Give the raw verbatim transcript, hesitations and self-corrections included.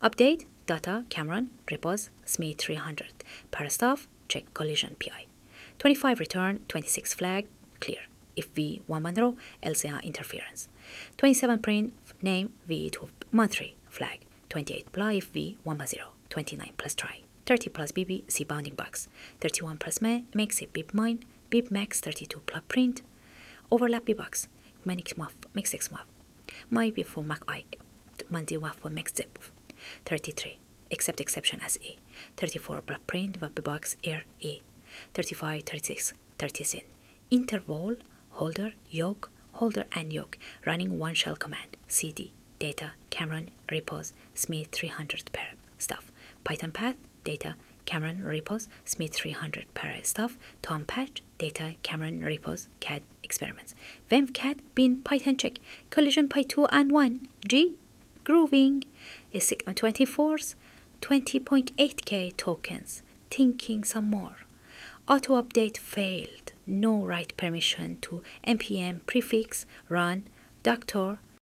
Update, data, Cameron, repos, S M E three hundred. Para staff, check collision P I. twenty-five return, twenty-six flag, clear. If V one Monroe, L C A interference. twenty-seven print, name V two monthly, flag. twenty-eight apply if V one zero. twenty-nine plus try. thirty plus B B, C bounding box. thirty-one plus me, makes it beep mine. Beep max thirty-two plus print. Overlap B box. Manix muff, mix six muff. My B for Mac I. Mandi waff for max zip. thirty-three. Accept exception as A. thirty-four plus print, B box, air A. thirty-five, thirty-six, thirty-seven. Interval, holder, yoke, holder and yoke. Running one shell command. C D, data, Cameron, repos, S M E three hundred pair, stuff. Python path, data, Cameron, repos, S M E three hundred pair, stuff. Tom patch, data, Cameron, repos, C A D, experiments. Venv C A D, bin, Python check. Collision Py two and one. G, grooving. Is Sigma twenty-fours, twenty point eight K tokens. Thinking some more. Auto update failed. No write permission to npm prefix run doctor